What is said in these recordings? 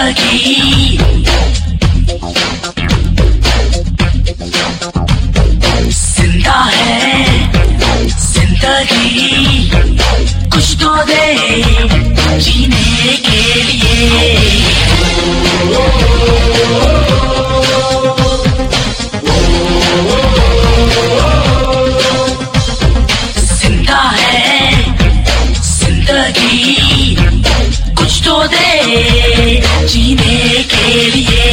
जिंदगी जिंदा है जिंदगी, कुछ तो दे जीने के लिए। जिंदा है जिंदगी, कुछ तो दे जीने के लिए।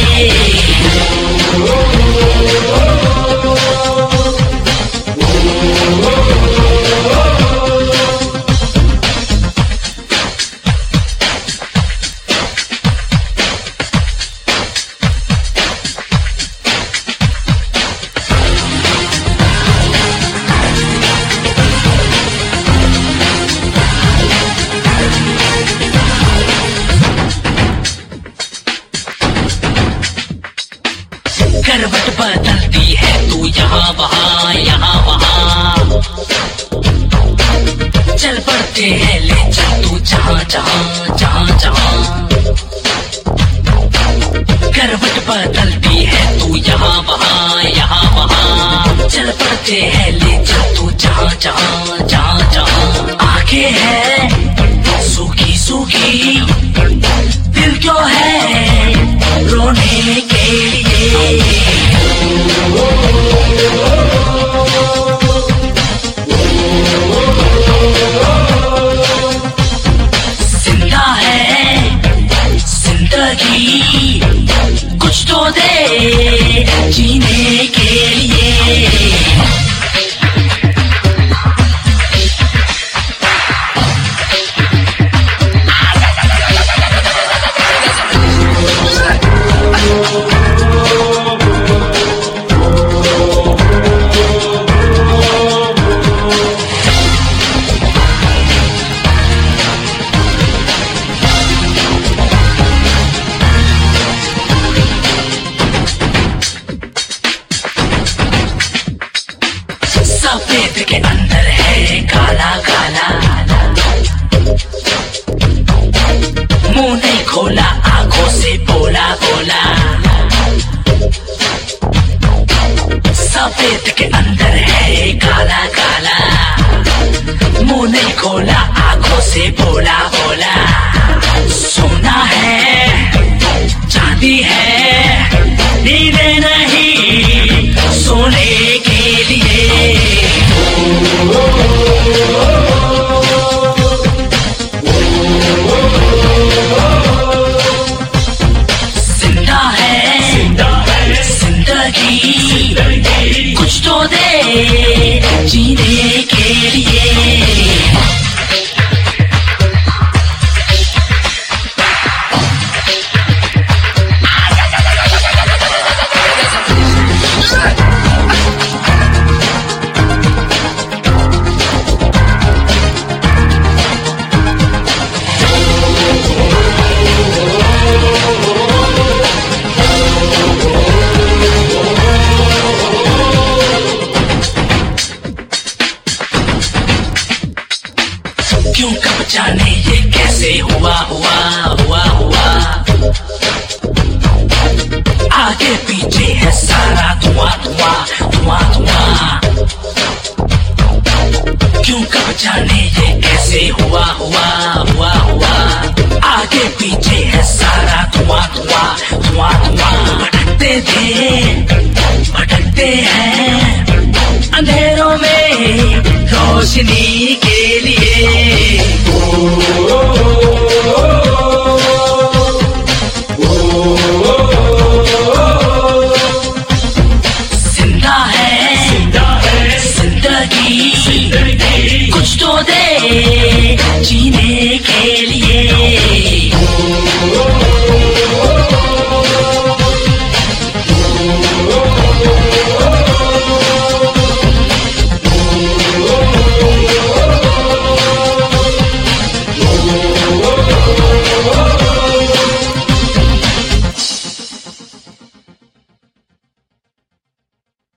करवट बदलती है तू यहाँ वहाँ, चल पड़ते हैं ले चल तू जहाँ जहाँ। करवट बदलती है तू यहाँ वहाँ, चल पड़ते हैं ले चल तू जहाँ। आगे है सूखी सूखी, दिल क्यों है रोने के लिए। जिंदा है जिंदगी, कुछ तो दे जीने के लिए। सफेद के अंदर है काला काला, मुंह नहीं खोला आंखों से बोला बोला। सफेद के अंदर है काला काला, मुंह नहीं खोला आंखों से बोला बोला। सोना है चांदी है, नींद नहीं सोने के लिए। जिंदा है जिंदगी, कुछ तो दे जीने के लिए। क्यों कब जाने ये कैसे हुआ। आगे पीछे है सारा धुआं। क्यों कब जाने ये कैसे हुआ। आगे पीछे है सारा धुआं। भटकते हैं अंधेरों में रोशनी